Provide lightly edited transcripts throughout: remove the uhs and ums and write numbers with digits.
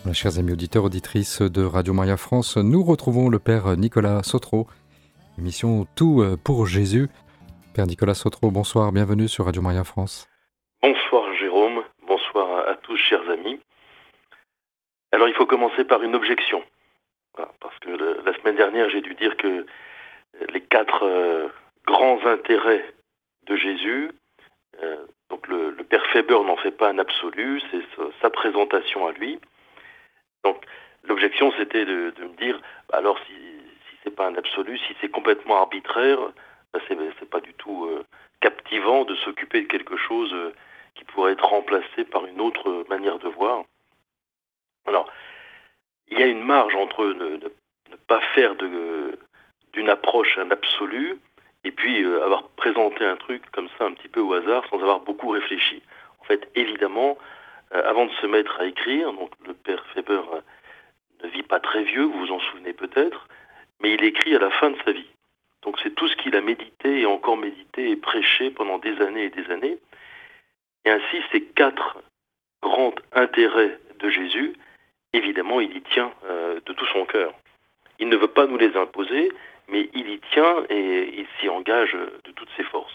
Chers amis auditeurs, auditrices de Radio Maria France, nous retrouvons le Père Nicolas Sautreau, émission Tout pour Jésus. Père Nicolas Sautreau, bonsoir, bienvenue sur Radio Maria France. Bonsoir Jérôme, bonsoir à tous chers amis. Alors il faut commencer par une objection, parce que la semaine dernière j'ai dû dire que les 4 grands intérêts de Jésus, donc le Père Faber n'en fait pas un absolu, c'est sa présentation à lui. Donc l'objection c'était de me dire, alors si c'est pas un absolu, si c'est complètement arbitraire, c'est pas du tout captivant de s'occuper de quelque chose qui pourrait être remplacé par une autre manière de voir. Alors, il y a une marge entre ne pas faire d'une approche un absolu et puis avoir présenté un truc comme ça un petit peu au hasard sans avoir beaucoup réfléchi. En fait, évidemment, avant de se mettre à écrire, donc le Père Faber ne vit pas très vieux, vous vous en souvenez peut-être, mais il écrit à la fin de sa vie. Donc c'est tout ce qu'il a médité et encore médité et prêché pendant des années et des années. Et ainsi, ces 4 grands intérêts de Jésus, évidemment, il y tient de tout son cœur. Il ne veut pas nous les imposer, mais il y tient et il s'y engage de toutes ses forces.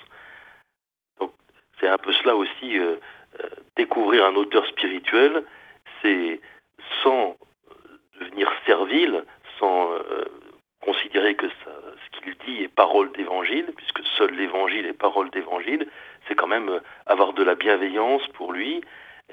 Donc, c'est un peu cela aussi, découvrir un auteur spirituel, c'est sans devenir servile, sans considérer que ce qu'il dit est parole d'évangile, puisque seul l'évangile est parole d'évangile, c'est quand même avoir de la bienveillance pour lui,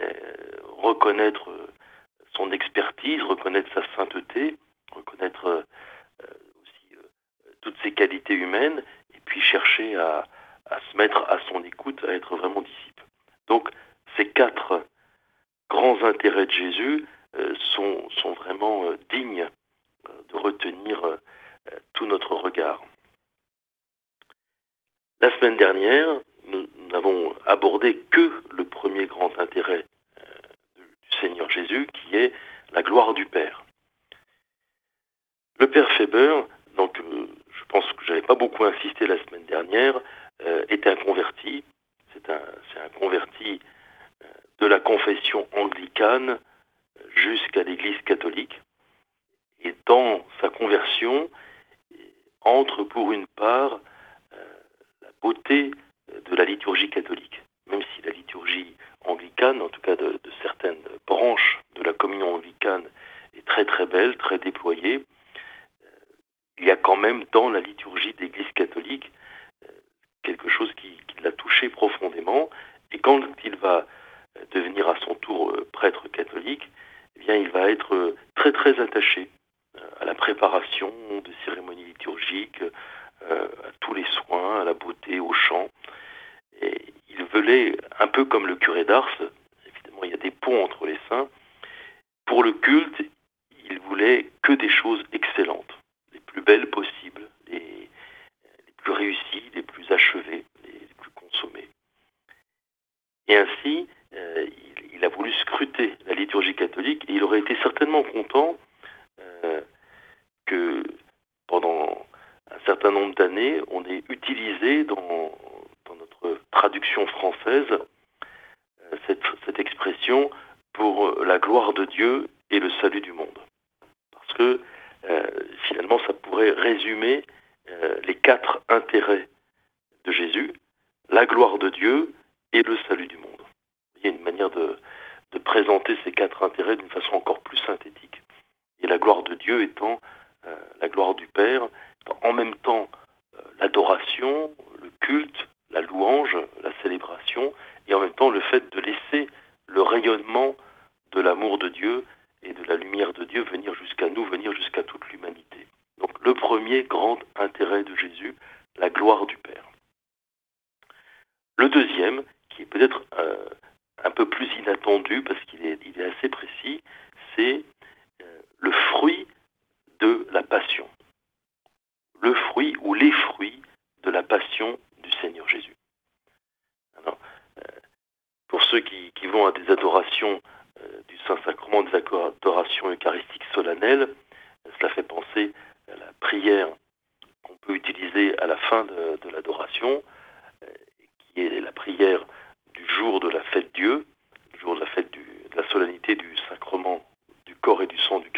reconnaître son expertise, reconnaître sa sainteté, reconnaître aussi toutes ses qualités humaines, et puis chercher à se mettre à son écoute, à être vraiment disciple. Donc ces 4 grands intérêts de Jésus sont vraiment dignes de retenir tout notre regard. La semaine dernière, nous n'avons abordé que le premier grand intérêt du Seigneur Jésus, qui est la gloire du Père. Le Père Faber, donc je pense que je n'avais pas beaucoup insisté la semaine dernière, était un converti. C'est un converti de la confession anglicane jusqu'à l'Église catholique. Et dans sa conversion, entre pour une part la beauté de la liturgie catholique. Même si la liturgie anglicane, en tout cas de certaines branches de la communion anglicane, est très très belle, très déployée, il y a quand même dans la liturgie de l'Église catholique quelque chose qui l'a touché profondément. Et quand il va devenir à son tour prêtre catholique, eh bien, il va être très très attaché à la préparation de cérémonies liturgiques, à tous les soins, à la beauté, au chant. Et il voulait, un peu comme le curé d'Ars, évidemment il y a des ponts entre les saints, pour le culte, il voulait que des choses excellentes, les plus belles possibles, les plus réussies, les plus achevées, les plus consommées. Et ainsi, il a voulu scruter la liturgie catholique et il aurait été certainement content que pendant un certain nombre d'années, on ait utilisé dans notre traduction française cette expression pour la gloire de Dieu et le salut du monde. Parce que finalement, ça pourrait résumer les 4 intérêts de Jésus, la gloire de Dieu et le salut du monde. Il y a une manière de présenter ces 4 intérêts d'une façon encore plus synthétique. Et la gloire de Dieu étant la gloire du Père, en même temps l'adoration, le culte, la louange, la célébration, et en même temps le fait de laisser le rayonnement de l'amour de Dieu et de la lumière de Dieu venir jusqu'à nous, venir jusqu'à toute l'humanité. Donc le premier grand intérêt de Jésus, la gloire du Père. Le deuxième, qui est peut-être un peu plus inattendu parce qu'il est assez précis, c'est le fruit de la passion. Le fruit ou les fruits de la passion du Seigneur Jésus. Alors, pour ceux qui vont à des adorations du Saint-Sacrement, des adorations eucharistiques solennelles, cela fait penser à la prière qu'on peut utiliser à la fin de l'adoration, qui est la prière du jour de la fête Dieu, le jour de la fête de la solennité du sacrement du corps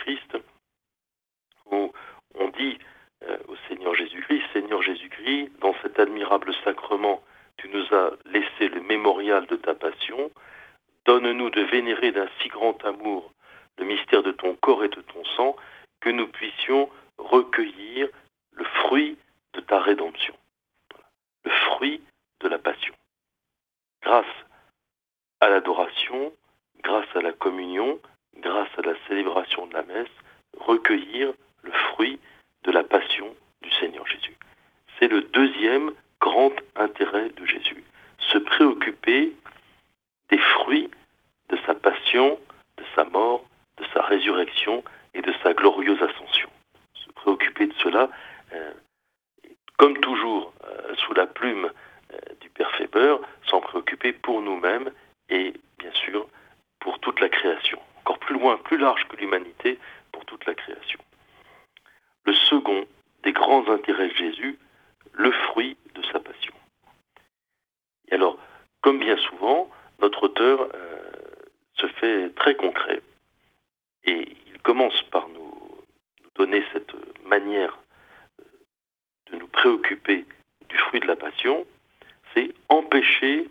Christ, où on dit au Seigneur Jésus-Christ, Seigneur Jésus-Christ, dans cet admirable sacrement, tu nous as laissé le mémorial de ta passion, donne-nous de vénérer d'un si grand amour le mystère de ton corps et de ton sang, que nous puissions recueillir le fruit de ta rédemption, le fruit de la passion. Grâce à l'adoration, grâce à la communion, grâce à la célébration de la messe, recueillir le fruit de la passion du Seigneur Jésus. C'est le deuxième grand intérêt de Jésus, se préoccuper des fruits de sa passion, de sa mort, de sa résurrection et de sa glorieuse ascension. Se préoccuper de cela, comme toujours, sous la plume du Père Faber, s'en préoccuper pour nous-mêmes et, bien sûr, pour toute la création. Encore plus loin, plus large que l'humanité, pour toute la création. Le second des grands intérêts de Jésus, le fruit de sa passion. Et alors, comme bien souvent, notre auteur se fait très concret et il commence par nous donner cette manière de nous préoccuper du fruit de la passion, c'est empêcher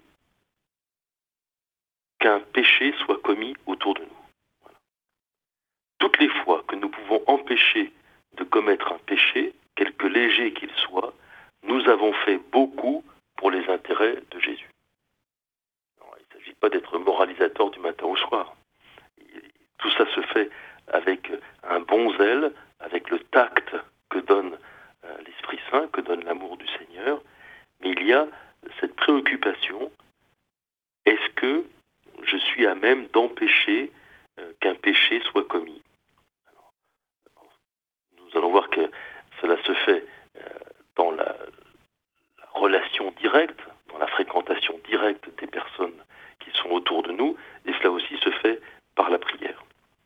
qu'un péché soit commis autour de nous. Voilà. Toutes les fois que nous pouvons empêcher de commettre un péché, quelque léger qu'il soit, nous avons fait beaucoup pour les intérêts de Jésus. Alors, il ne s'agit pas d'être moralisateur du matin au soir. Tout ça se fait avec un bon zèle, avec le tact que donne l'Esprit Saint, que donne l'amour du Seigneur, mais il y a cette préoccupation, est-ce que je suis à même d'empêcher qu'un péché soit commis? Alors, nous allons voir que cela se fait dans la relation directe, dans la fréquentation directe des personnes qui sont autour de nous, et cela aussi se fait par la prière.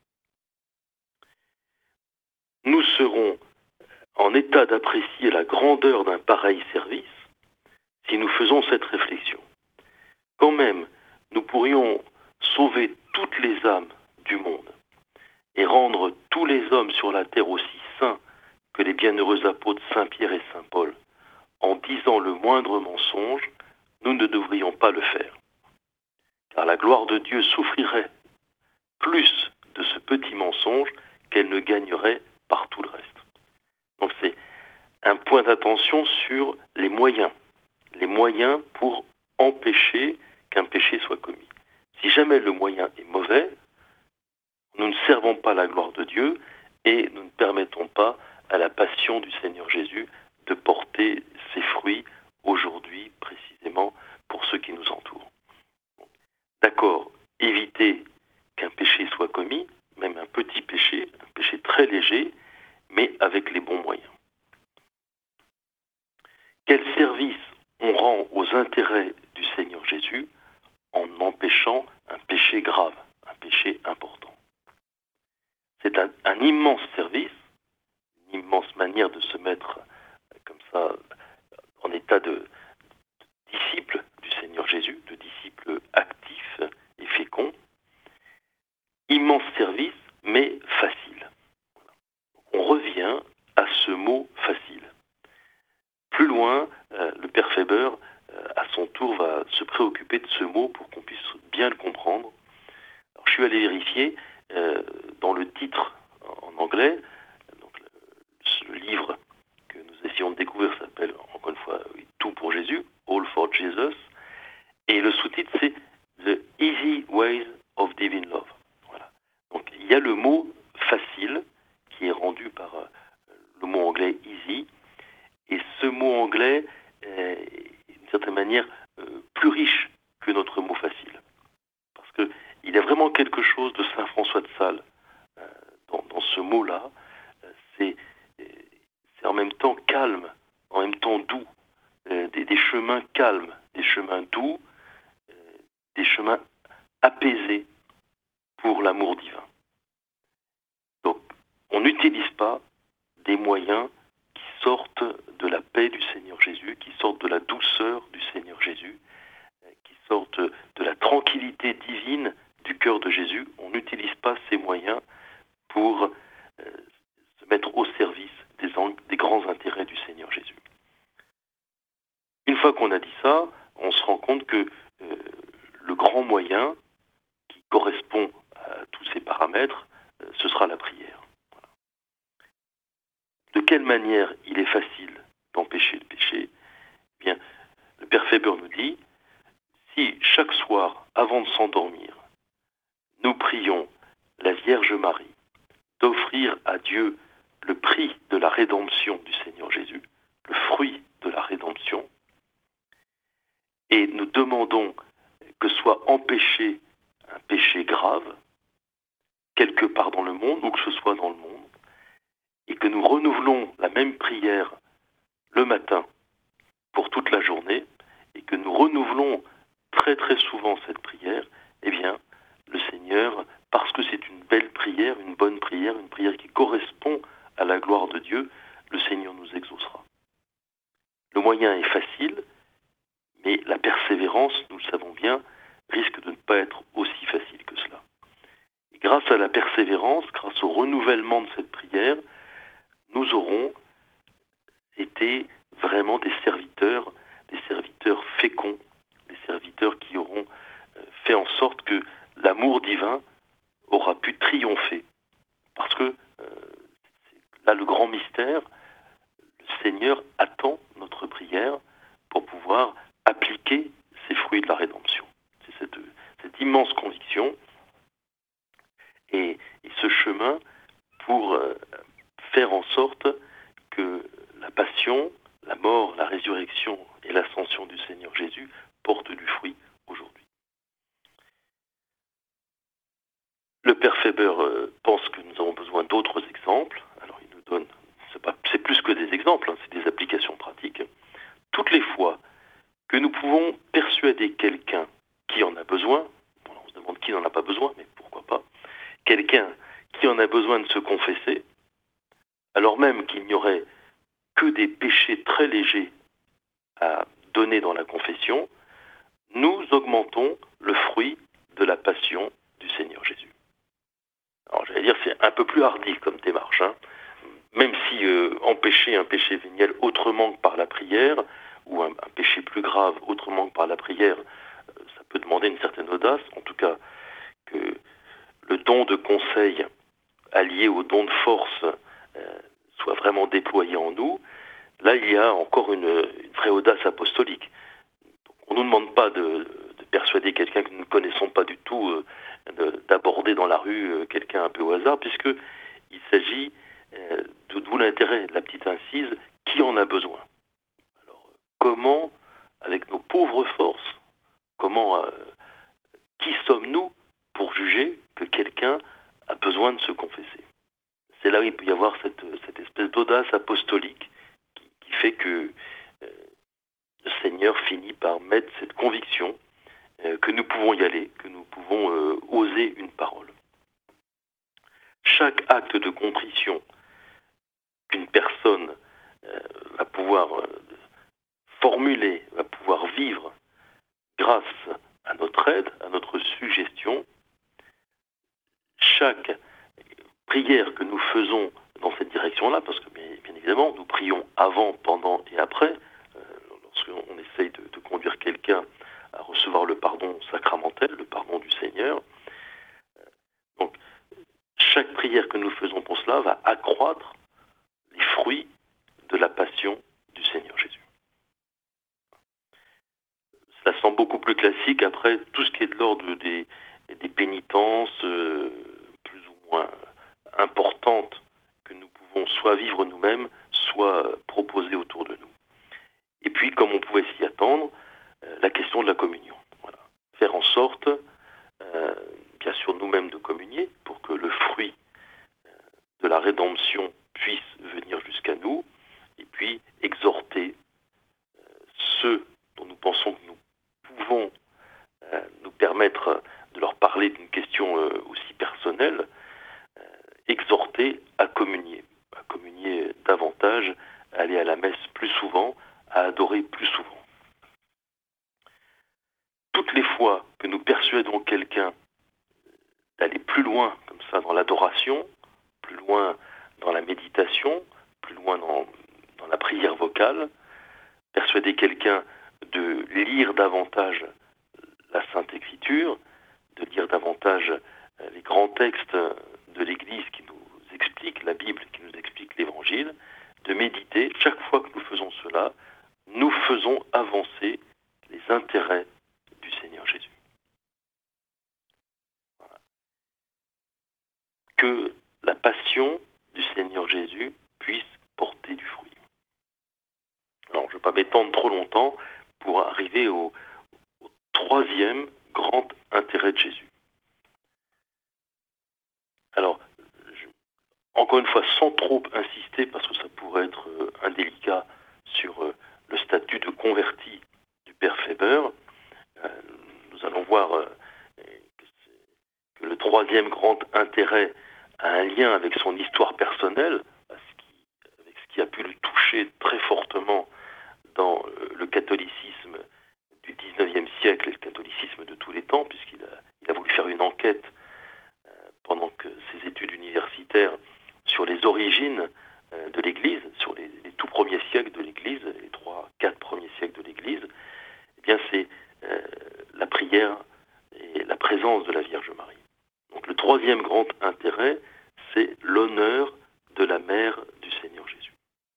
Nous serons en état d'apprécier la grandeur d'un pareil service si nous faisons cette réflexion. Quand même, nous pourrions sauver toutes les âmes du monde et rendre tous les hommes sur la terre aussi saints que les bienheureux apôtres Saint Pierre et Saint Paul, en disant le moindre mensonge, nous ne devrions pas le faire. Car la gloire de Dieu souffrirait plus de ce petit mensonge qu'elle ne gagnerait par tout le reste. Donc c'est un point d'attention sur les moyens pour empêcher qu'un péché soit commis. Si jamais le moyen est mauvais, nous ne servons pas la gloire de Dieu et nous ne permettons pas à la passion du Seigneur Jésus de porter ses fruits aujourd'hui précisément pour ceux qui nous entourent. D'accord, éviter qu'un péché soit commis, même un péché très léger, mais avec les bons moyens. Quel service on rend aux intérêts du Seigneur Jésus en empêchant un péché grave, un péché important? C'est un immense service, une immense manière de se mettre comme ça en état de disciple du Seigneur Jésus, de disciple actif et fécond. Immense service, mais facile. On revient à ce mot facile. Plus loin, le Père Faber, à son tour, va se préoccuper de ce mot pour qu'on puisse bien le comprendre. Alors, je suis allé vérifier dans le titre en anglais, donc le livre que nous essayons de découvrir s'appelle, encore une fois, Tout pour Jésus, All for Jesus, et le sous-titre c'est The Easy Ways of Divine Love. Voilà. Donc il y a le mot facile qui est rendu par le mot anglais easy, et ce mot anglais est d'une certaine manière plus riche que notre mot facile. Parce qu'il y a vraiment quelque chose de Saint François de Sales dans ce mot-là. C'est en même temps calme, en même temps doux. Des chemins calmes, des chemins doux, des chemins apaisés pour l'amour divin. Donc, on n'utilise pas des moyens qui sortent de la paix du Seigneur Jésus, qui sortent de la douceur du Seigneur Jésus, qui sortent de la tranquillité divine du cœur de Jésus. On n'utilise pas ces moyens pour mettre au service des grands intérêts du Seigneur Jésus. Une fois qu'on a dit ça, on se rend compte que le grand moyen qui correspond à tous ces paramètres, ce sera la prière. Voilà. De quelle manière il est facile d'empêcher le péché? Eh bien, le Père Faber nous dit, si chaque soir, avant de s'endormir, nous prions la Vierge Marie d'offrir à Dieu le prix de la rédemption du Seigneur Jésus, le fruit de la rédemption, et nous demandons que soit empêché un péché grave, quelque part dans le monde, ou que ce soit dans le monde, et que nous renouvelons la même prière le matin pour toute la journée, et que nous renouvelons très très souvent cette prière, eh bien, le Seigneur, parce que c'est une belle prière, une bonne prière, une prière qui correspond à la gloire de Dieu, le Seigneur nous exaucera. Le moyen est facile, mais la persévérance, nous le savons bien, risque de ne pas être aussi facile que cela. Et grâce à la persévérance, grâce au renouvellement de cette prière, nous aurons été vraiment des serviteurs féconds, des serviteurs qui auront fait en sorte que l'amour divin aura pu triompher. Parce que là, le grand mystère, le Seigneur attend notre prière pour pouvoir appliquer ces fruits de la rédemption. C'est cette immense conviction et ce chemin pour faire en sorte que la passion, la mort, la résurrection et l'ascension du Seigneur Jésus portent du fruit aujourd'hui. Le Père Faber pense que nous avons besoin d'autres exemples. Alors il nous donne, c'est plus que des exemples, hein, c'est des applications pratiques. Toutes les fois que nous pouvons persuader quelqu'un qui en a besoin, bon, on se demande qui n'en a pas besoin, mais pourquoi pas, quelqu'un qui en a besoin de se confesser, alors même qu'il n'y aurait que des péchés très légers à donner dans la confession, nous augmentons le fruit de la passion du Seigneur Jésus. Alors j'allais dire, c'est un peu plus hardi comme démarche, hein. Même si empêcher un péché véniel autrement que par la prière, ou un péché plus grave autrement que par la prière, ça peut demander une certaine audace, en tout cas que le don de conseil allié au don de force soit vraiment déployé en nous, là il y a encore une vraie audace apostolique. On ne nous demande pas de persuader quelqu'un que nous ne connaissons pas du tout, d'aborder dans la rue quelqu'un un peu au hasard, puisqu'il s'agit, d'où l'intérêt de la petite incise, qui en a besoin. Alors, comment, avec nos pauvres forces, qui sommes-nous pour juger que quelqu'un a besoin de se confesser? C'est là où il peut y avoir cette espèce d'audace apostolique qui fait que le Seigneur finit par mettre cette conviction que nous pouvons y aller, que nous pouvons oser une parole. Chaque acte de contrition qu'une personne va pouvoir formuler, va pouvoir vivre grâce à notre aide, à notre suggestion, chaque prière que nous faisons dans cette direction-là, parce que bien évidemment, nous prions avant, pendant et après, lorsqu'on essaye de conduire quelqu'un à recevoir le pardon sacramentel, le pardon du Seigneur. Donc, chaque prière que nous faisons pour cela va accroître les fruits de la passion du Seigneur Jésus. Ça semble beaucoup plus classique. Après, tout ce qui est de l'ordre des pénitences plus ou moins importantes que nous pouvons soit vivre nous-mêmes, soit proposer autour de nous. Et puis, comme on pouvait s'y attendre, la question de la communion. Voilà. Faire en sorte, bien sûr, nous-mêmes de communier pour que le fruit de la rédemption puisse venir jusqu'à nous, et puis exhorter ceux dont nous pensons que nous pouvons nous permettre de leur parler d'une question aussi personnelle, exhorter à communier davantage, à aller à la messe plus souvent, à adorer plus souvent. Toutes les fois que nous persuadons quelqu'un d'aller plus loin, comme ça, dans l'adoration, plus loin dans la méditation, lire davantage la Sainte Écriture, de lire davantage les grands textes de l'Église qui nous expliquent la Bible, qui nous expliquent l'Évangile, de méditer. Chaque fois que nous faisons cela, nous faisons avancer les intérêts du Seigneur Jésus. Voilà. Que la passion du Seigneur Jésus puisse porter du fruit. Alors, je ne vais pas m'étendre trop longtemps pour arriver au troisième grand intérêt de Jésus. Alors, encore une fois, sans trop insister, parce que ça pourrait être indélicat sur le statut de converti du père Faber, nous allons voir que le troisième grand intérêt a un lien avec son histoire personnelle, avec ce qui a pu le toucher très fortement dans le catholicisme du XIXe siècle et le catholicisme de tous les temps, puisqu'il a voulu faire une enquête pendant que ses études universitaires sur les origines de l'Église, sur les tout premiers siècles de l'Église, les 3-4 premiers siècles de l'Église. Eh bien, c'est la prière et la présence de la Vierge Marie. Donc le troisième grand intérêt, c'est l'honneur de la mère du Seigneur Jésus.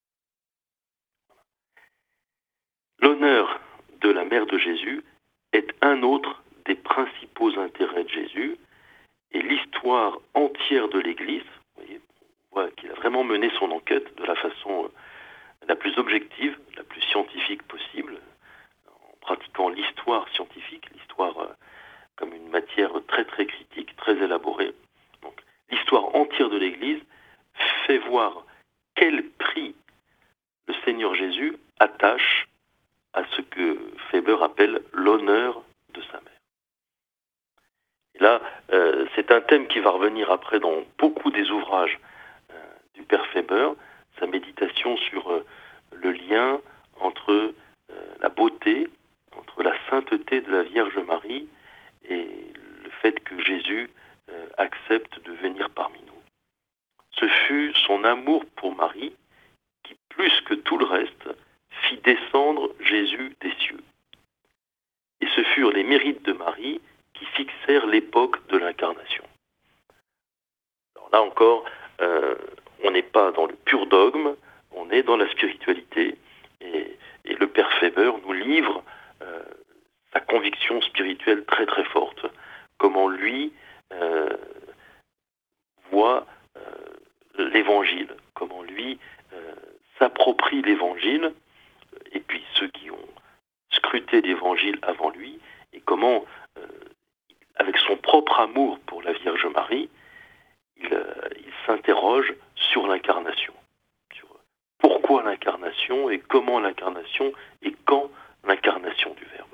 L'honneur de la mère de Jésus est un autre des principaux intérêts de Jésus, et l'histoire entière de l'Église, vous voyez, on voit qu'il a vraiment mené son enquête de la façon la plus objective, la plus scientifique possible, en pratiquant l'histoire scientifique, l'histoire comme une matière très très critique, très élaborée. Donc, l'histoire entière de l'Église fait voir quel prix le Seigneur Jésus attache à ce que Faber appelle l'honneur de sa mère. Et là, c'est un thème qui va revenir après dans beaucoup des ouvrages du père Faber, sa méditation sur le lien entre la beauté, entre la sainteté de la Vierge Marie et le fait que Jésus accepte de venir parmi nous. Ce fut son amour pour Marie qui, plus que tout le reste, fit descendre Jésus des cieux. Et ce furent les mérites de Marie qui fixèrent l'époque de l'incarnation. Alors là encore, on n'est pas dans le pur dogme, on est dans la spiritualité, et le père Faber nous livre sa conviction spirituelle très très forte, comment lui voit l'évangile, comment lui s'approprie l'évangile, et puis ceux qui ont scruté l'évangile avant lui, et comment, avec son propre amour pour la Vierge Marie, il s'interroge sur l'incarnation, sur pourquoi l'incarnation et comment l'incarnation et quand l'incarnation du Verbe.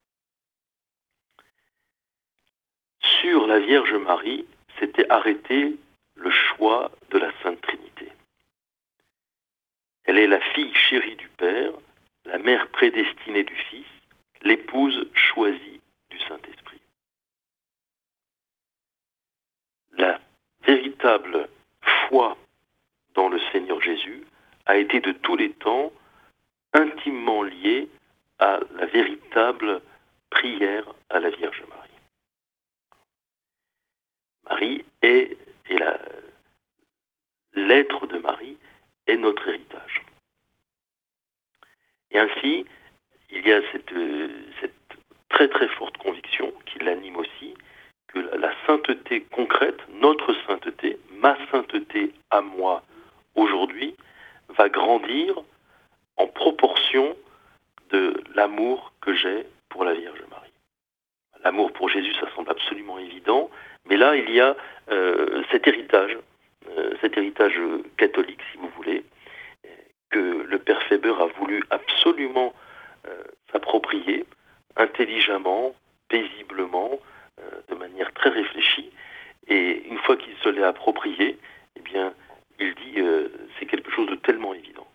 Sur la Vierge Marie s'était arrêté le choix de la Sainte Trinité. Elle est la fille chérie du Père, la mère prédestinée du Fils, l'épouse choisie du Saint-Esprit. La véritable foi dans le Seigneur Jésus a été de tous les temps intimement liée à la véritable prière à la Vierge Marie. Marie est, et l'être de Marie est notre héritage. Et ainsi, il y a cette très très forte conviction qui l'anime aussi, que la sainteté concrète, notre sainteté, ma sainteté à moi aujourd'hui, va grandir en proportion de l'amour que j'ai pour la Vierge Marie. L'amour pour Jésus, ça semble absolument évident, mais là, il y a cet héritage catholique, si vous voulez, que le père Faber a voulu absolument s'approprier, intelligemment, paisiblement, de manière très réfléchie. Et une fois qu'il se l'est approprié, eh bien, il dit c'est quelque chose de tellement évident.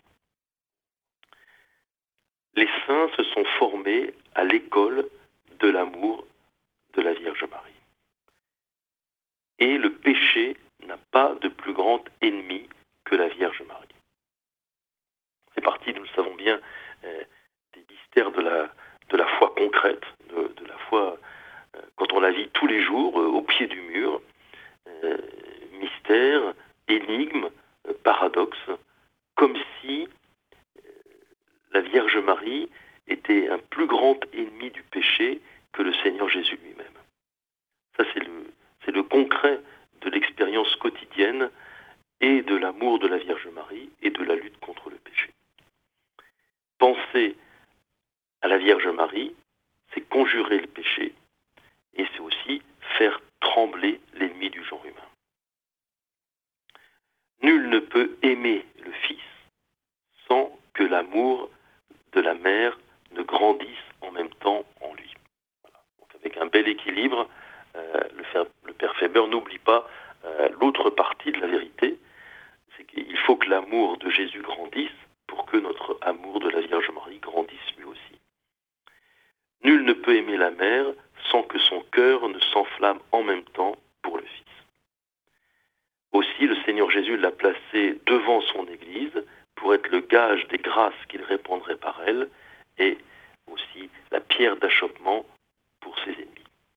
Les saints se sont formés à l'école de l'amour de la Vierge Marie. Et le péché n'a pas de plus grand ennemi que la Vierge Marie. C'est parti, nous le savons bien, des mystères de de la foi concrète, de la foi quand on la vit tous les jours, au pied du mur, mystère, énigme, paradoxe, comme si la Vierge Marie était un plus grand ennemi du péché que le Seigneur Jésus lui-même. Ça, c'est le concret de l'expérience quotidienne et de l'amour de la Vierge Marie et de la lutte contre le péché. Penser à la Vierge Marie, c'est conjurer le péché et c'est aussi faire trembler l'ennemi du genre humain. Nul ne peut aimer le Fils sans que l'amour de la mère ne grandisse en même temps en lui. Voilà. Donc avec un bel équilibre, le Père Faber n'oublie pas l'autre partie de la vérité, c'est qu'il faut que l'amour de Jésus grandisse pour que notre amour de la Vierge Marie grandisse lui aussi. Nul ne peut aimer la mère sans que son cœur ne s'enflamme en même temps pour le Fils. Aussi, le Seigneur Jésus l'a placé devant son Église pour être le gage des grâces qu'il répandrait par elle et aussi la pierre d'achoppement pour ses ennemis.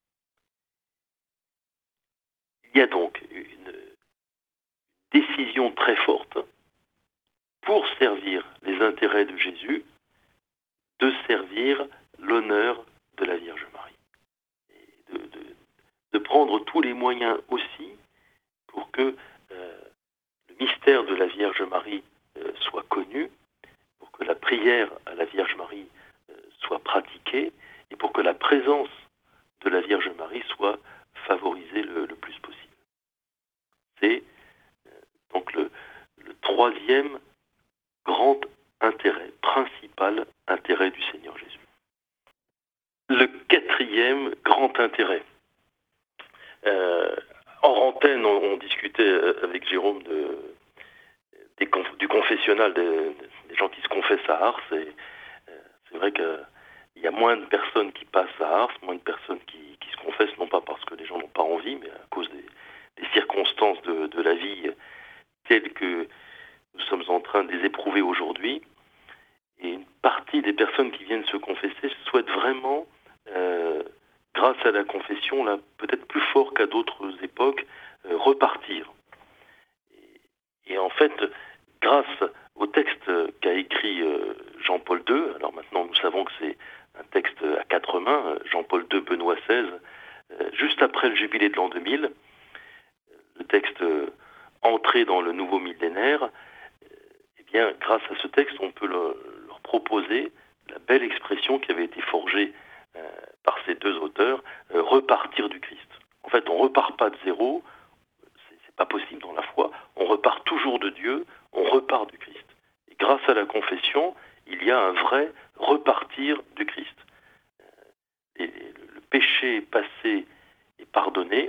Il y a donc une décision très forte pour servir les intérêts de Jésus, de servir l'honneur de la Vierge Marie. Et de prendre tous les moyens aussi pour que le mystère de la Vierge Marie soit connu, pour que la prière à la Vierge Marie soit pratiquée et pour que la présence de la Vierge Marie soit favorisée le plus possible. C'est donc le troisième grand intérêt, principal intérêt du Seigneur Jésus. Le quatrième grand intérêt. Hors antenne, on discutait avec Jérôme du confessionnal, des gens qui se confessent à Ars. Et c'est vrai qu'il y a moins de personnes qui passent à Ars, moins de personnes qui se confessent, non pas parce que les gens n'ont pas envie, mais à cause des circonstances de la vie telles que nous sommes en train de les éprouver aujourd'hui. Et une partie des personnes qui viennent se confesser souhaitent vraiment, grâce à la confession, là, peut-être plus fort qu'à d'autres époques, repartir. Et en fait, grâce au texte qu'a écrit Jean-Paul II, alors maintenant nous savons que c'est un texte à quatre mains, Jean-Paul II, Benoît XVI, juste après le jubilé de l'an 2000, le texte entré dans le nouveau millénaire, eh bien, grâce à ce texte, on peut leur proposer la belle expression qui avait été forgée par ces deux auteurs, repartir du Christ. En fait, on ne repart pas de zéro, c'est pas possible dans la foi, on repart toujours de Dieu, on repart du Christ. Et grâce à la confession, il y a un vrai repartir du Christ. Et le péché passé est pardonné,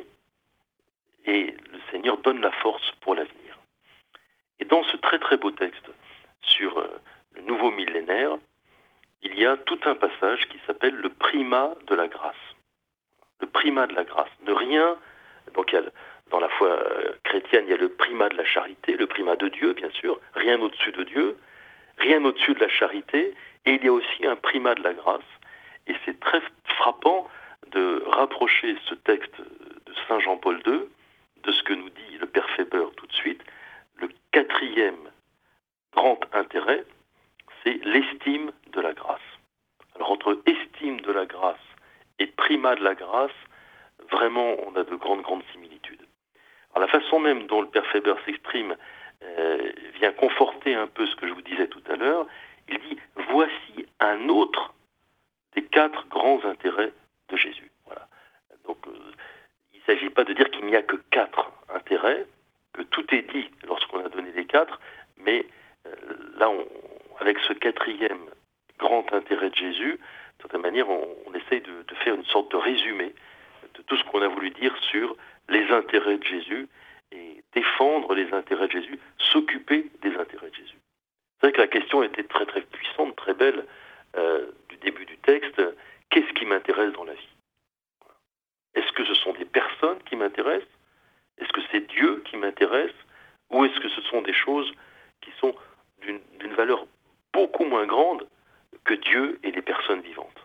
et le Seigneur donne la force pour l'avenir. Et dans ce très très beau texte sur le nouveau millénaire, il y a tout un passage qui s'appelle le primat de la grâce. Le primat de la grâce. Ne rien, donc dans la foi chrétienne, il y a le primat de la charité, le primat de Dieu, bien sûr, rien au-dessus de Dieu, rien au-dessus de la charité, et il y a aussi un primat de la grâce. Et c'est très frappant de rapprocher ce texte de Saint Jean-Paul II de ce que nous dit le Père Faber tout de suite. Le quatrième grand intérêt, c'est l'estime de la grâce. Alors entre estime de la grâce et primat de la grâce, vraiment on a de grandes similitudes. Alors la façon même dont le Père Faber s'exprime vient conforter un peu ce que je vous disais tout à l'heure. Il dit « Voici un autre des quatre grands intérêts de Jésus ». Voilà. Donc il ne s'agit pas de dire qu'il n'y a que quatre intérêts, que tout est dit lorsqu'on a donné les quatre, mais là, avec ce quatrième grand intérêt de Jésus, de certaine manière, on essaye de faire une sorte de résumé de tout ce qu'on a voulu dire sur les intérêts de Jésus et défendre les intérêts de Jésus, s'occuper des intérêts de Jésus. C'est vrai que la question était très très puissante, très belle du début du texte. Qu'est-ce qui m'intéresse dans la vie ? Est-ce que ce sont des personnes qui m'intéressent ? Est-ce que c'est Dieu qui m'intéresse ? Ou est-ce que ce sont des choses qui sont d'une valeur beaucoup moins grande que Dieu et les personnes vivantes ?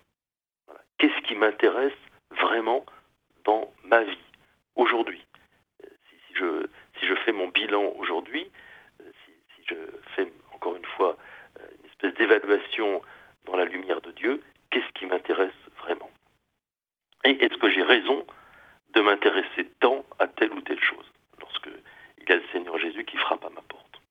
qu'est-ce qui m'intéresse vraiment dans ma vie, aujourd'hui. Si je fais mon bilan aujourd'hui, si je fais encore une fois une espèce d'évaluation dans la lumière de Dieu, qu'est-ce qui m'intéresse vraiment? Et est-ce que j'ai raison de m'intéresser tant à telle ou telle chose, lorsque il y a le Seigneur Jésus qui frappe à ma porte?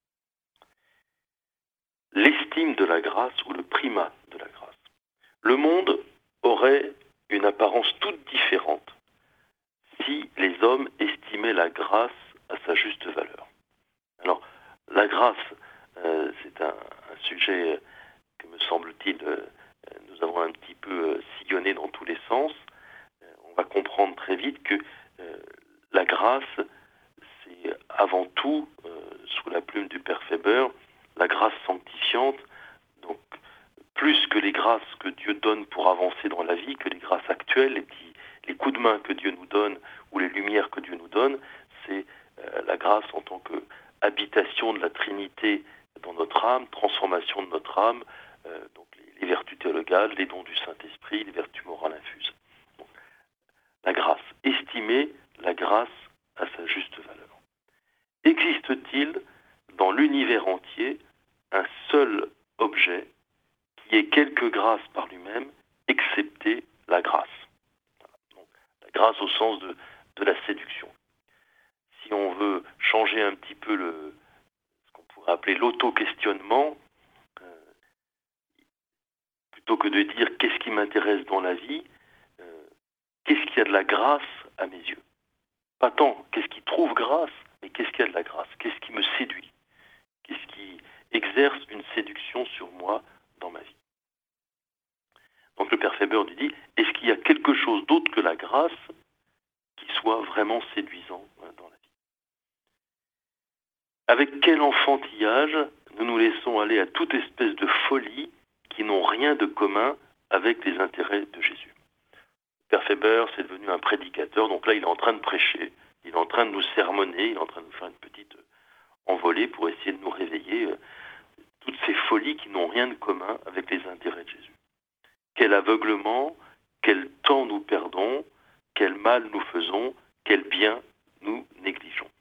L'estime de la grâce ou le primat de la grâce. Le monde aurait une apparence toute différente si les hommes estimaient la grâce à sa juste valeur. Alors, la grâce, c'est un sujet que, me semble-t-il, nous avons un petit peu sillonné dans tous les sens. On va comprendre très vite que la grâce, c'est avant tout, sous la plume du Père Faber, la grâce sanctifiante. Donc, plus que les grâces que Dieu donne pour avancer dans la vie, que les grâces actuelles, les coups de main que Dieu nous donne ou les lumières que Dieu nous donne, c'est la grâce en tant qu'habitation de la Trinité dans notre âme, transformation de notre âme, donc les vertus théologales, les dons du Saint-Esprit, les vertus morales infuses. Donc, la grâce, estimer la grâce à sa juste valeur. Existe-t-il dans l'univers entier un seul objet qui ait quelque grâce par lui-même, excepté la grâce? Donc, la grâce au sens de la séduction. Si on veut changer un petit peu ce qu'on pourrait appeler l'auto-questionnement, plutôt que de dire qu'est-ce qui m'intéresse dans la vie, qu'est-ce qu'il y a de la grâce à mes yeux? Pas tant qu'est-ce qui trouve grâce, mais qu'est-ce qu'il y a de la grâce? Qu'est-ce qui me séduit? Qu'est-ce qui exerce une séduction sur moi dans ma vie? Donc le Père Faber lui dit, est-ce qu'il y a quelque chose d'autre que la grâce qui soit vraiment séduisant dans la vie? Avec quel enfantillage nous nous laissons aller à toute espèce de folie qui n'ont rien de commun avec les intérêts de Jésus? Père Faber, c'est devenu un prédicateur, donc là il est en train de prêcher, il est en train de nous sermonner, il est en train de nous faire une petite envolée pour essayer de nous réveiller toutes ces folies qui n'ont rien de commun avec les intérêts de Jésus. Quel aveuglement, quel temps nous perdons, quel mal nous faisons, quel bien nous négligeons.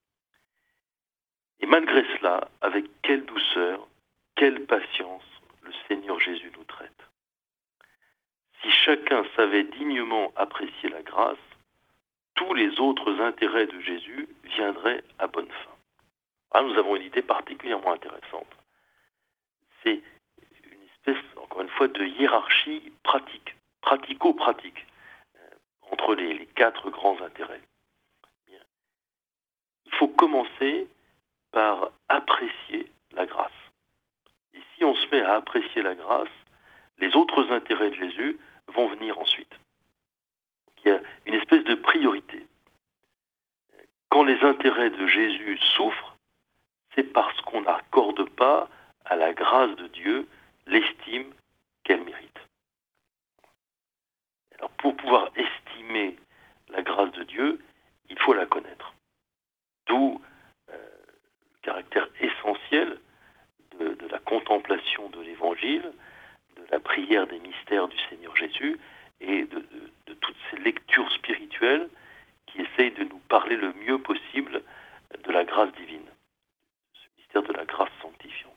Et malgré cela, avec quelle douceur, quelle patience le Seigneur Jésus nous traite. Si chacun savait dignement apprécier la grâce, tous les autres intérêts de Jésus viendraient à bonne fin. Ah, nous avons une idée particulièrement intéressante. C'est une espèce, encore une fois, de hiérarchie pratique, pratico-pratique, entre les quatre grands intérêts. Bien. Il faut commencer par apprécier la grâce. Et si on se met à apprécier la grâce, les autres intérêts de Jésus vont venir ensuite. Donc, il y a une espèce de priorité. Quand les intérêts de Jésus souffrent, c'est parce qu'on n'accorde pas à la grâce de Dieu l'estime qu'elle mérite. Alors, pour pouvoir estimer la grâce de Dieu, il faut la connaître. D'où le caractère essentiel de la contemplation de l'Évangile, de la prière des mystères du Seigneur Jésus et de toutes ces lectures spirituelles qui essayent de nous parler le mieux possible de la grâce divine, ce mystère de la grâce sanctifiante.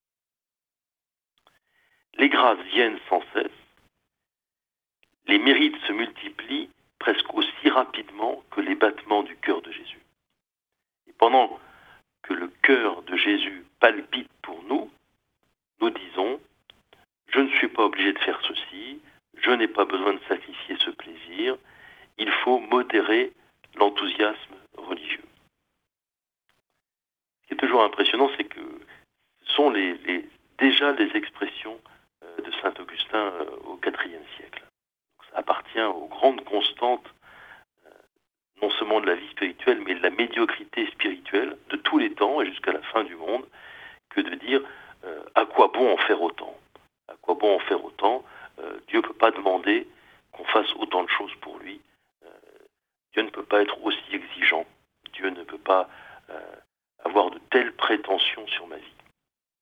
Les grâces viennent sans cesse, les mérites se multiplient presque aussi rapidement que les battements du cœur de Jésus. Et pendant que le cœur de Jésus palpite pour nous, nous disons « Je ne suis pas obligé de faire ceci, je n'ai pas besoin de sacrifier ce plaisir, il faut modérer l'enthousiasme religieux. » Ce qui est toujours impressionnant, c'est que ce sont déjà les expressions de saint Augustin au IVe siècle. Donc, ça appartient aux grandes constantes, non seulement de la vie spirituelle, mais de la médiocrité spirituelle de tous les temps et jusqu'à la fin du monde, que de dire à quoi bon en faire autant? À quoi bon en faire autant? Dieu ne peut pas demander qu'on fasse autant de choses pour lui. Dieu ne peut pas être aussi exigeant. Dieu ne peut pas avoir de telles prétentions sur ma vie.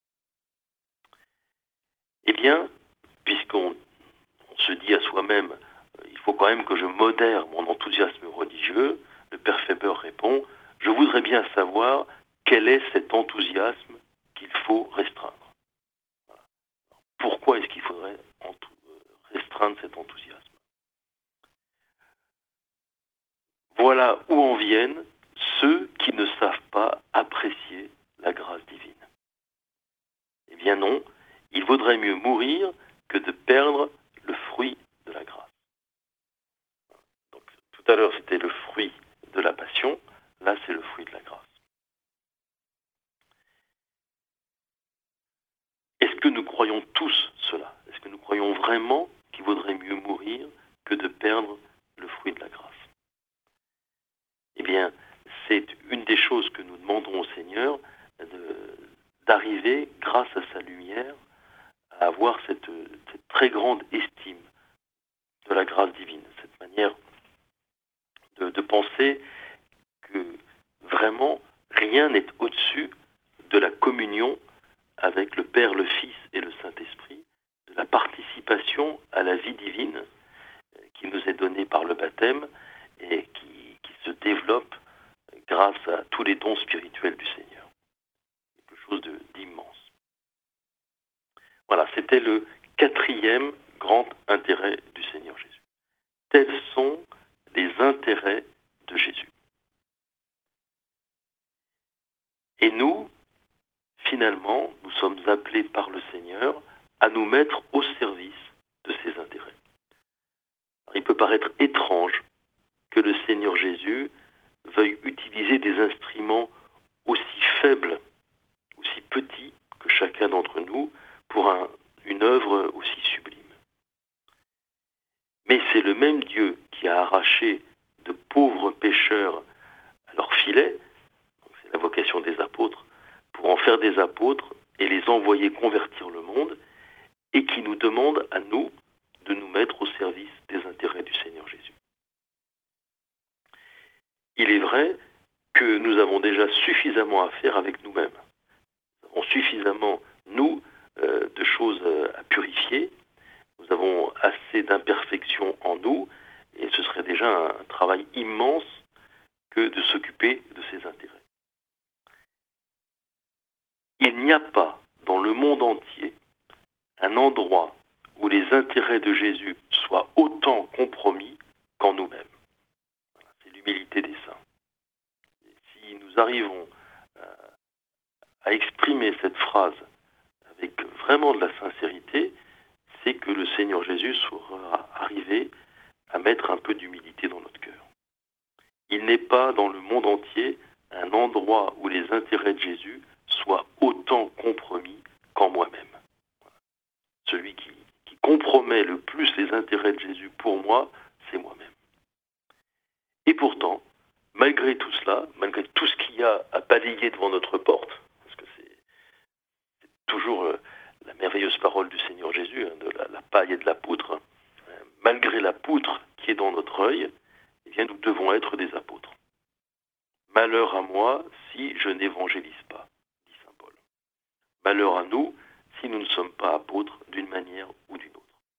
Eh bien, puisqu'on se dit à soi-même faut quand même que je modère mon enthousiasme religieux. Le père Faber répond, je voudrais bien savoir quel est cet enthousiasme qu'il faut restreindre. Voilà. Pourquoi est-ce qu'il faudrait restreindre cet enthousiasme? Voilà où en viennent ceux qui ne savent pas apprécier la grâce divine. Eh bien non, il vaudrait mieux mourir que de perdre le fruit de la grâce. Donc, tout à l'heure, c'était le fruit de la passion, là, c'est le fruit de la grâce. Est-ce que nous croyons tous cela? Est-ce que nous croyons vraiment qu'il vaudrait mieux mourir que de perdre le fruit de la grâce? Eh bien, c'est une des choses que nous demandons au Seigneur, d'arriver, grâce à sa lumière, à avoir cette très grande estime de la grâce divine, cette manière de penser que vraiment rien n'est au-dessus de la communion avec le Père, le Fils et le Saint-Esprit, de la participation à la vie divine qui nous est donnée par le baptême et qui se développe grâce à tous les dons spirituels du Seigneur. Quelque chose d'immense. Voilà, c'était le 4e grand intérêt du Seigneur Jésus. Tels sont les intérêts de Jésus. Et nous, finalement, nous sommes appelés par le Seigneur à nous mettre au service de ces intérêts. Alors, il peut paraître étrange que le Seigneur Jésus veuille utiliser des instruments aussi faibles, aussi petits que chacun d'entre nous pour une œuvre aussi sublime. Mais c'est le même Dieu qui a arraché de pauvres pécheurs à leur filet, c'est la vocation des apôtres, pour en faire des apôtres et les envoyer convertir le monde, et qui nous demande à nous de nous mettre au service des intérêts du Seigneur Jésus. Il est vrai que nous avons déjà suffisamment à faire avec nous-mêmes. Nous avons suffisamment, nous, de choses à purifier. Nous avons assez d'imperfections en nous, et ce serait déjà un travail immense que de s'occuper de ces intérêts. Il n'y a pas dans le monde entier un endroit où les intérêts de Jésus soient autant compromis qu'en nous-mêmes. C'est l'humilité des saints. Et si nous arrivons à exprimer cette phrase avec vraiment de la sincérité, c'est que le Seigneur Jésus sera arrivé à mettre un peu d'humilité dans notre cœur. Il n'est pas dans le monde entier un endroit où les intérêts de Jésus soient autant compromis qu'en moi-même. Celui qui compromet le plus les intérêts de Jésus pour moi, c'est moi-même. Et pourtant, malgré tout cela, malgré tout ce qu'il y a à balayer devant notre porte, parce que c'est toujours la merveilleuse parole du Seigneur Jésus, de la paille et de la poutre, malgré la poutre qui est dans notre œil, eh bien, nous devons être des apôtres. Malheur à moi si je n'évangélise pas, dit saint Paul. Malheur à nous si nous ne sommes pas apôtres d'une manière ou d'une autre.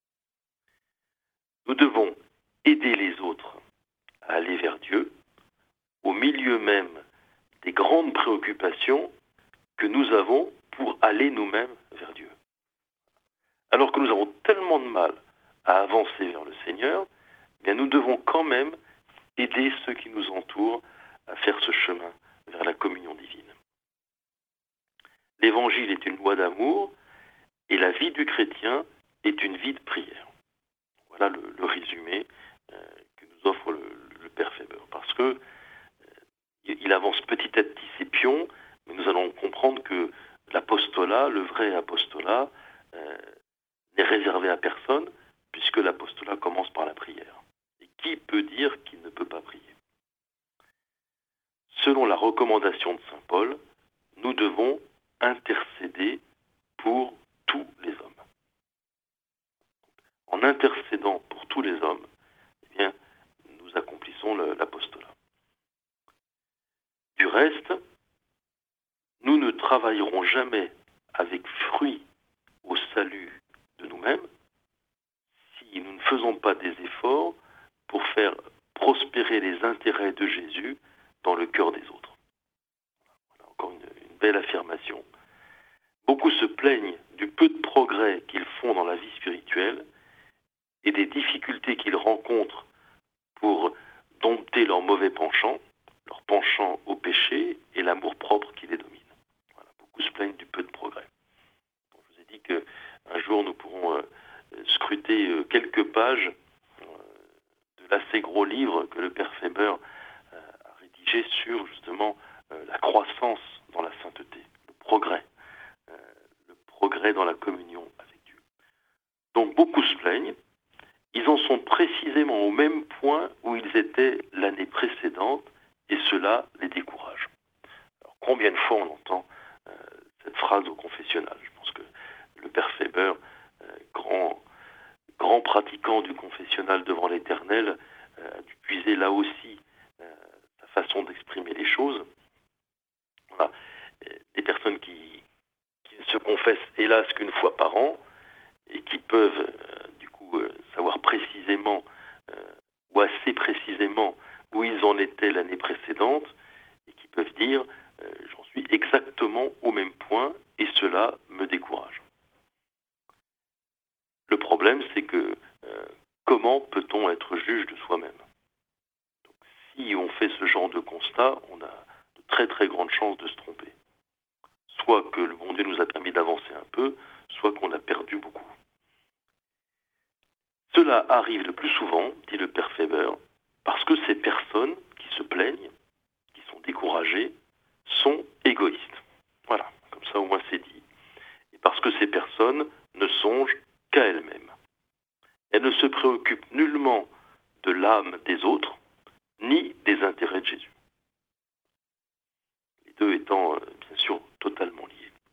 Nous devons aider les autres à aller vers Dieu, au milieu même des grandes préoccupations que nous avons pour aller nous-mêmes vers Dieu. Alors que nous avons tellement de mal à avancer vers le Seigneur, eh bien nous devons quand même aider ceux qui nous entourent à faire ce chemin vers la communion divine. L'Évangile est une loi d'amour et la vie du chrétien est une vie de prière. Voilà le résumé que nous offre le Père Faber. Parce que il avance petit à petit ses pions, mais nous allons comprendre que l'apostolat, le vrai apostolat, n'est réservé à personne, puisque l'apostolat commence par la prière. Et qui peut dire qu'il ne peut pas prier? Selon la recommandation de saint Paul, nous devons intercéder pour tous les hommes. En intercédant pour tous les hommes, eh bien, nous accomplissons l'apostolat. Du reste, nous ne travaillerons jamais avec fruit au salut de nous-mêmes si nous ne faisons pas des efforts pour faire prospérer les intérêts de Jésus dans le cœur des autres. Voilà, encore une belle affirmation. Beaucoup se plaignent du peu de progrès qu'ils font dans la vie spirituelle et des difficultés qu'ils rencontrent pour dompter leur mauvais penchant, leur penchant au péché et l'amour-propre qui les domine. Voilà, beaucoup se plaignent du peu de progrès. Bon, je vous ai dit qu'un jour nous pourrons scruter quelques pages de l'assez gros livre que le Père Faber a rédigé sur justement la croissance dans la sainteté, le progrès dans la communion avec Dieu. Donc beaucoup se plaignent. Ils en sont précisément au même point où ils étaient l'année précédente, et cela les décourage. Alors, combien de fois on entend cette phrase au confessionnal? Je pense que le Père Faber, grand pratiquant du confessionnal devant l'Éternel, a dû puiser là aussi sa façon d'exprimer les choses. Voilà. Des personnes qui se confessent hélas qu'une fois par an et qui peuvent savoir précisément ou assez précisément où ils en étaient l'année précédente et qui peuvent dire j'en suis exactement au même point et cela me décourage. Le problème, c'est que comment peut-on être juge de soi-même? Donc, si on fait ce genre de constat, on a de très très grandes chances de se tromper. Soit que le bon Dieu nous a permis d'avancer un peu, soit qu'on a perdu beaucoup. Cela arrive le plus souvent, dit le Père Faber, parce que ces personnes qui se plaignent, qui sont découragées, sont égoïstes. Voilà, comme ça au moins c'est dit. Et parce que ces personnes ne songent qu'à elles-mêmes. Elles ne se préoccupent nullement de l'âme des autres, ni des intérêts de Jésus. Les deux étant, bien sûr, totalement liés.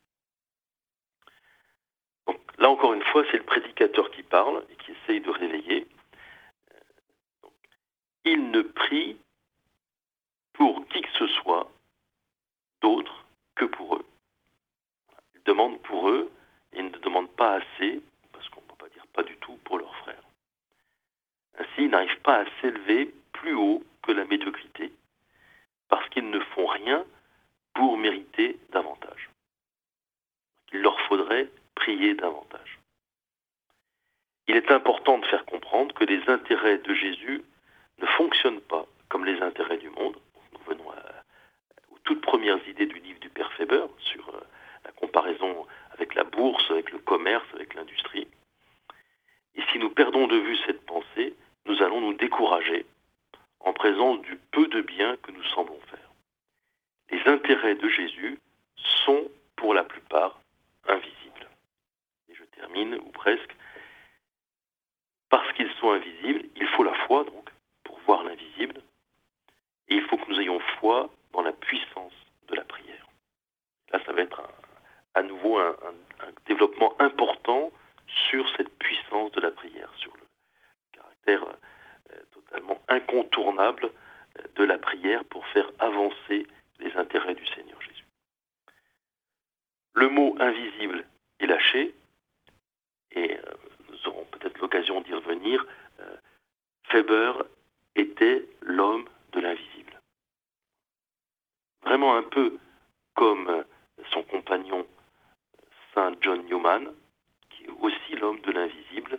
Donc, là, encore une fois, c'est le prédicateur qui parle et qui essaye de réveiller. Donc, il ne prie pour qui que ce soit d'autre que pour eux. Il demande pour eux et il ne demande pas assez, parce qu'on ne peut pas dire pas du tout, pour leurs frères. Ainsi, ils n'arrivent pas à s'élever plus haut que la médiocrité, parce qu'ils ne font rien pour mériter davantage. Il leur faudrait prier davantage. Il est important de faire comprendre que les intérêts de Jésus ne fonctionnent pas comme les intérêts du monde. Nous venons aux toutes premières idées du livre du Père Faber sur la comparaison avec la bourse, avec le commerce, avec l'industrie. Et si nous perdons de vue cette pensée, nous allons nous décourager en présence du peu de bien que nous semblons faire. Les intérêts de Jésus sont pour la plupart invisibles. Et je termine, ou presque. Parce qu'ils sont invisibles, il faut la foi, donc, pour voir l'invisible. Et il faut que nous ayons foi dans la puissance de la prière. Là, ça va être à nouveau un développement important sur cette puissance de la prière, sur le caractère totalement incontournable de la prière pour faire avancer les intérêts du Seigneur Jésus. Le mot invisible est lâché, et nous aurons peut-être l'occasion d'y revenir. Faber était l'homme de l'invisible. Vraiment un peu comme son compagnon Saint John Newman, qui est aussi l'homme de l'invisible.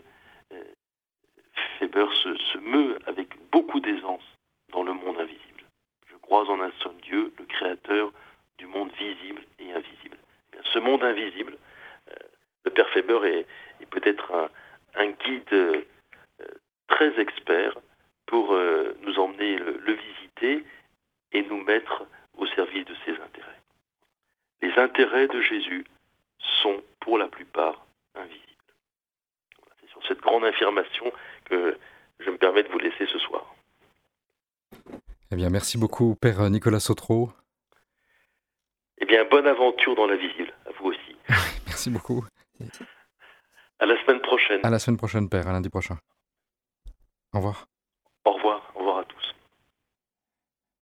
Faber se meut avec beaucoup d'aisance dans le monde invisible. Je crois en un seul Dieu, le créateur du monde visible et invisible. Et bien, ce monde invisible, le Père Faber est peut-être un guide très expert pour nous emmener le visiter et nous mettre au service de ses intérêts. Les intérêts de Jésus sont pour la plupart invisibles. C'est sur cette grande affirmation que je me permets de vous laisser ce soir. Eh bien, merci beaucoup, Père Nicolas Sautreau. Eh bien, bonne aventure dans l'invisible, à vous aussi. Merci beaucoup. À la semaine prochaine. À la semaine prochaine, Père, à lundi prochain. Au revoir.